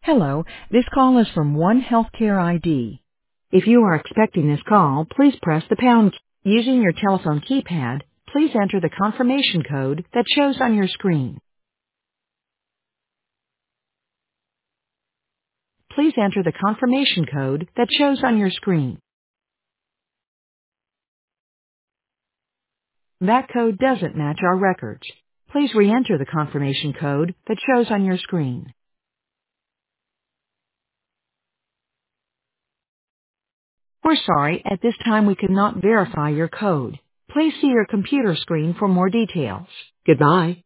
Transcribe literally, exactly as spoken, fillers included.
Hello, this call is from One Healthcare I D. If you are expecting this call, please press the pound key. Using your telephone keypad, please enter the confirmation code that shows on your screen. Please enter the confirmation code that shows on your screen. That code doesn't match our records. Please re-enter the confirmation code that shows on your screen. We're sorry, at this time we cannot verify your code. Please see your computer screen for more details. Goodbye.